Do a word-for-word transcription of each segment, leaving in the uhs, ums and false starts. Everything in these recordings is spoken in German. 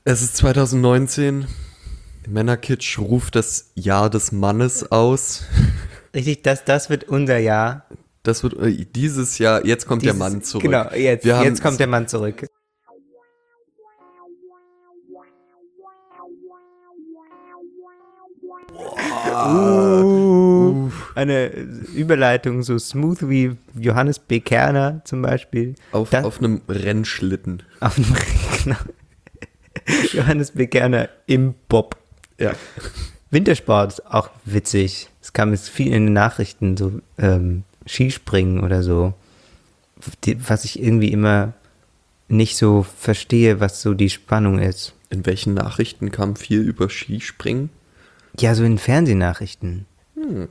Es ist zwanzig neunzehn. Männerkitsch ruft das Jahr des Mannes aus. Richtig, das, das wird unser Jahr. Das wird äh, dieses Jahr, jetzt kommt Dieses, der Mann zurück. Genau, jetzt, Wir haben- jetzt kommt der Mann zurück. Uh, eine Überleitung so smooth wie Johannes B. Kerner zum Beispiel. Auf, Das- auf einem Rennschlitten. Auf dem genau. Johannes B. Kerner im Bob. Ja. Wintersport ist auch witzig. Es kam jetzt viel in den Nachrichten, so ähm, Skispringen oder so. Die, was ich irgendwie immer nicht so verstehe, was so die Spannung ist. In welchen Nachrichten kam viel über Skispringen? Ja, so in Fernsehnachrichten. Hm.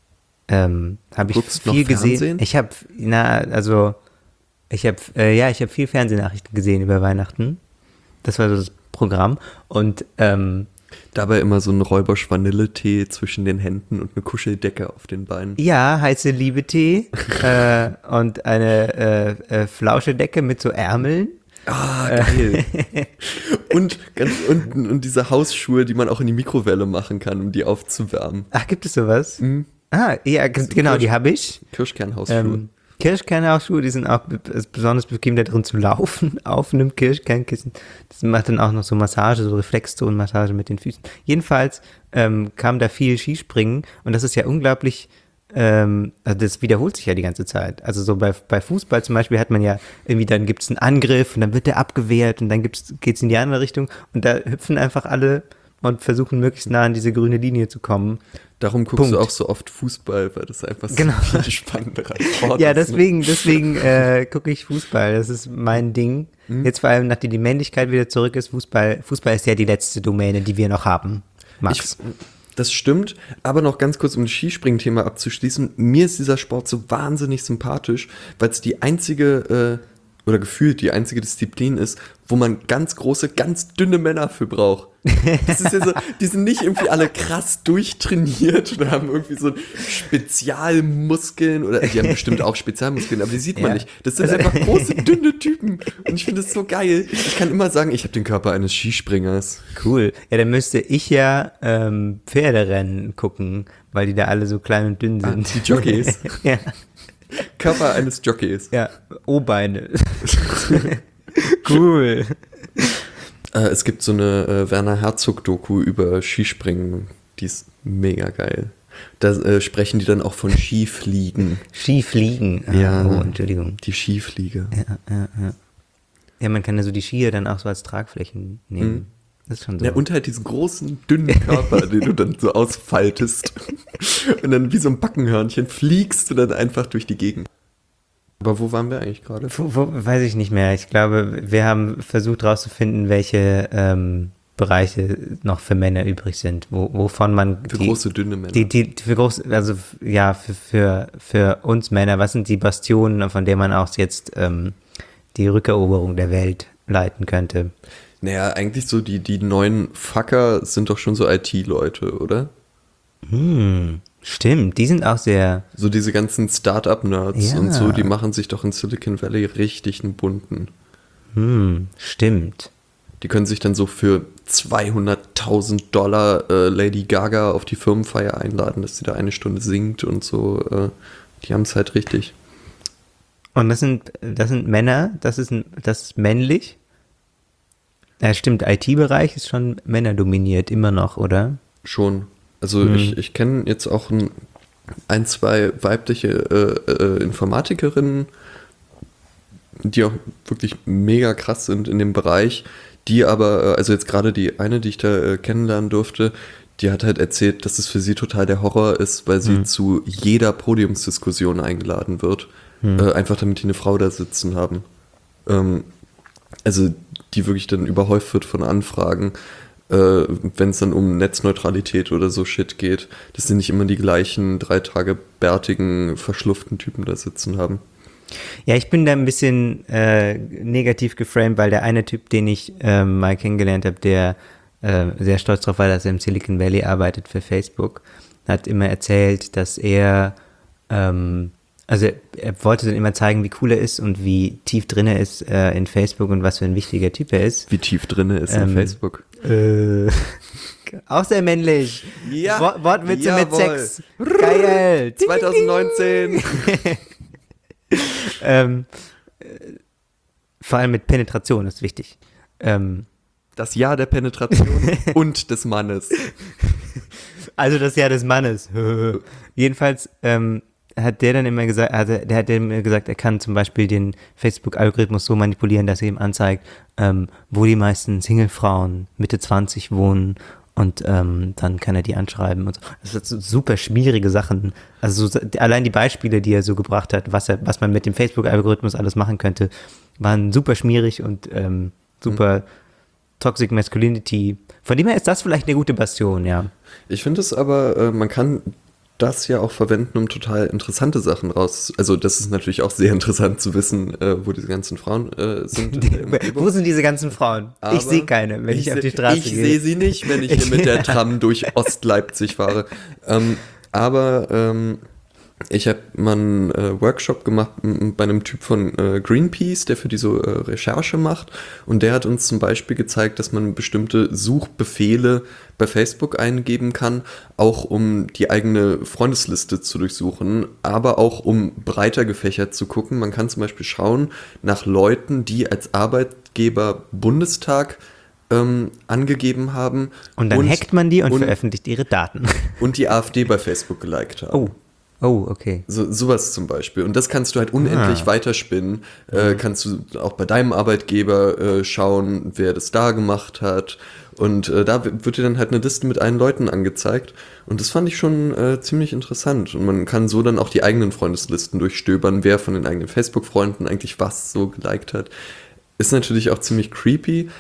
Ähm, habe ich Guckst noch viel gesehen. Fernsehen? Ich habe, na, also, ich habe, äh, ja, ich habe viel Fernsehnachrichten gesehen über Weihnachten. Das war so das Programm. Und, ähm, Dabei immer so ein Räuberschwanille-Tee zwischen den Händen und eine Kuscheldecke auf den Beinen. ja, heiße Liebe-Tee äh, und eine äh, äh, Flauschedecke mit so Ärmeln. Ah, geil. und, ganz, und, und diese Hausschuhe, die man auch in die Mikrowelle machen kann, um die aufzuwärmen. Ach, gibt es sowas? Mhm. Ah, ja, g- genau, die habe ich. Kirschkernhausschuhe. Ähm, Kirschkernhausschuhe, die sind auch be- ist besonders bequem, da drin zu laufen, auf einem Kirschkernkissen. Das macht dann auch noch so Massage, so Reflexzonenmassage mit den Füßen. Jedenfalls ähm, kam da viel Skispringen und das ist ja unglaublich, ähm, also das wiederholt sich ja die ganze Zeit. Also so bei, bei Fußball zum Beispiel hat man ja irgendwie, dann gibt es einen Angriff und dann wird der abgewehrt und dann geht es in die andere Richtung und da hüpfen einfach alle und versuchen möglichst nah an diese grüne Linie zu kommen. Darum guckst Punkt. du auch so oft Fußball, weil das einfach so Genau. viel spannenderer Sport Ja, ist. ne? deswegen, deswegen äh, gucke ich Fußball. Das ist mein Ding. Mhm. Jetzt vor allem, nachdem die Männlichkeit wieder zurück ist, Fußball, Fußball ist ja die letzte Domäne, die wir noch haben. Max. Ich, das stimmt, aber noch ganz kurz, um das Skispringen-Thema abzuschließen. Mir ist dieser Sport so wahnsinnig sympathisch, weil es die einzige, äh, oder gefühlt die einzige Disziplin ist, wo man ganz große, ganz dünne Männer für braucht. Das ist ja so, die sind nicht irgendwie alle krass durchtrainiert oder haben irgendwie so Spezialmuskeln oder die haben bestimmt auch Spezialmuskeln, aber die sieht man Ja. nicht. Das sind einfach große, dünne Typen und ich finde das so geil. Ich kann immer sagen, ich habe den Körper eines Skispringers. Cool. Ja, dann müsste ich ja ähm, Pferderennen gucken, weil die da alle so klein und dünn Ah, sind. die Jockeys. ja, Körper eines Jockeys. ja, O-Beine. Cool. Äh, es gibt so eine äh, Werner Herzog-Doku über Skispringen, die ist mega geil. Da äh, sprechen die dann auch von Skifliegen. Skifliegen. Ah, Ja. Oh, Entschuldigung. Die Skifliege. Ja, ja, ja. Ja, man kann ja so die Skier dann auch so als Tragflächen nehmen. Mhm. Das ist schon so. Ja, und halt diesen großen, dünnen Körper, den du dann so ausfaltest. Und dann wie so ein Backenhörnchen fliegst du dann einfach durch die Gegend. Aber wo waren wir eigentlich gerade? Wo, wo, weiß ich nicht mehr. Ich glaube, wir haben versucht herauszufinden, welche ähm, Bereiche noch für Männer übrig sind, wo, wovon man Für die, große, dünne Männer. die, die für groß, also f- ja, für, für, für uns Männer, was sind die Bastionen, von denen man auch jetzt ähm, die Rückeroberung der Welt leiten könnte? Naja, eigentlich so die, die neuen Fucker sind doch schon so I T-Leute, oder? Hm, stimmt, die sind auch sehr, So diese ganzen Start-up-Nerds Ja. und so, die machen sich doch in Silicon Valley richtig einen bunten. hm, stimmt. Die können sich dann so für zweihunderttausend Dollar äh, Lady Gaga auf die Firmenfeier einladen, dass sie da eine Stunde singt und so. Äh, die haben es halt richtig. Und das sind, das sind Männer, das ist, ein- das ist männlich. Ja, stimmt, I T-Bereich ist schon männerdominiert, immer noch, oder? Schon. Also Hm. ich, ich kenne jetzt auch ein, ein zwei weibliche äh, äh, Informatikerinnen, die auch wirklich mega krass sind in dem Bereich, die aber, äh, also jetzt gerade die eine, die ich da äh, kennenlernen durfte, die hat halt erzählt, dass es für sie total der Horror ist, weil sie Hm. zu jeder Podiumsdiskussion eingeladen wird, Hm. äh, einfach damit die eine Frau da sitzen haben. Ähm, also die wirklich dann überhäuft wird von Anfragen, äh, wenn es dann um Netzneutralität oder so Shit geht, dass sie nicht immer die gleichen drei Tage bärtigen, verschluften Typen da sitzen haben. Ja, ich bin da ein bisschen äh, negativ geframed, weil der eine Typ, den ich ähm, mal kennengelernt habe, der äh, sehr stolz darauf war, dass er im Silicon Valley arbeitet für Facebook, hat immer erzählt, dass er ähm, Also er, er wollte dann immer zeigen, wie cool er ist und wie tief drin er ist äh, in Facebook und was für ein wichtiger Typ er ist. Wie tief drin er ist Ähm, in Facebook. Äh, auch sehr männlich. Ja, Wort, Wortwitze mit jawohl. Sex. Geil. zwanzig neunzehn. ähm, äh, vor allem mit Penetration ist wichtig. Ähm, Das Jahr der Penetration und des Mannes. also das Jahr des Mannes. Jedenfalls ähm, hat der dann immer gesagt, also der hat immer gesagt, er kann zum Beispiel den Facebook-Algorithmus so manipulieren, dass er ihm anzeigt, ähm, wo die meisten Single-Frauen Mitte zwanzig wohnen und ähm, dann kann er die anschreiben und so. Das sind so super schwierige Sachen. Also so, allein die Beispiele, die er so gebracht hat, was er, was man mit dem Facebook-Algorithmus alles machen könnte, waren super schmierig und ähm, super mhm. Toxic Masculinity. Von dem her ist das vielleicht eine gute Bastion, ja. Ich finde es aber, äh, man kann das ja auch verwenden, um total interessante Sachen raus. Also das ist natürlich auch sehr interessant zu wissen, äh, wo diese ganzen Frauen äh, sind. Wo sind diese ganzen Frauen? Aber ich sehe keine, wenn ich, ich auf die Straße ich gehe. Ich sehe sie nicht, wenn ich hier mit der Tram durch Ostleipzig fahre. Ähm, aber ähm, ich habe mal einen äh, Workshop gemacht m- bei einem Typ von äh, Greenpeace, der für die so äh, Recherche macht. Und der hat uns zum Beispiel gezeigt, dass man bestimmte Suchbefehle bei Facebook eingeben kann, auch um die eigene Freundesliste zu durchsuchen, aber auch um breiter gefächert zu gucken. Man kann zum Beispiel schauen nach Leuten, die als Arbeitgeber Bundestag ähm, angegeben haben. Und dann und, hackt man die und, und veröffentlicht ihre Daten. Und die AfD bei Facebook geliked haben. Oh. Oh, okay. So, sowas zum Beispiel. Und das kannst du halt unendlich ah. weiterspinnen. Äh, kannst du auch bei deinem Arbeitgeber äh, schauen, wer das da gemacht hat. Und äh, da wird dir dann halt eine Liste mit allen Leuten angezeigt. Und das fand ich schon äh, ziemlich interessant. Und man kann so dann auch die eigenen Freundeslisten durchstöbern, wer von den eigenen Facebook-Freunden eigentlich was so geliked hat. Ist natürlich auch ziemlich creepy.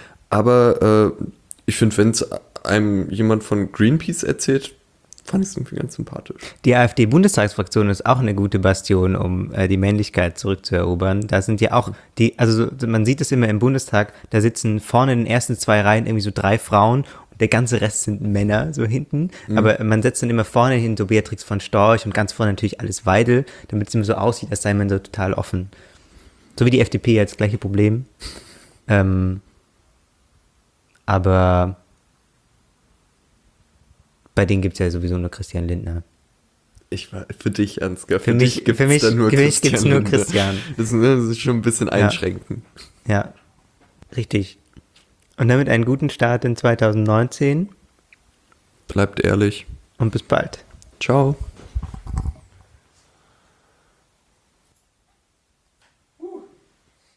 Aber äh, ich finde, wenn es einem jemand von Greenpeace erzählt, fand ich es irgendwie ganz sympathisch. Die AfD-Bundestagsfraktion ist auch eine gute Bastion, um äh, die Männlichkeit zurückzuerobern. Da sind ja auch die, also so, man sieht es immer im Bundestag, da sitzen vorne in den ersten zwei Reihen irgendwie so drei Frauen und der ganze Rest sind Männer so hinten. Mhm. Aber man setzt dann immer vorne hin so Beatrix von Storch und ganz vorne natürlich alles Weidel, damit es immer so aussieht, als sei man so total offen. So wie die F D P jetzt, gleiche Problem. ähm, aber bei denen gibt es ja sowieso nur Christian Lindner. Ich war für dich, Ansgar. Für, für mich gibt es da nur, Christian gibt's nur Christian. Das ist, das ist schon ein bisschen einschränken. Ja. ja, richtig. Und damit einen guten Start in zwanzig neunzehn. Bleibt ehrlich. Und bis bald. Ciao.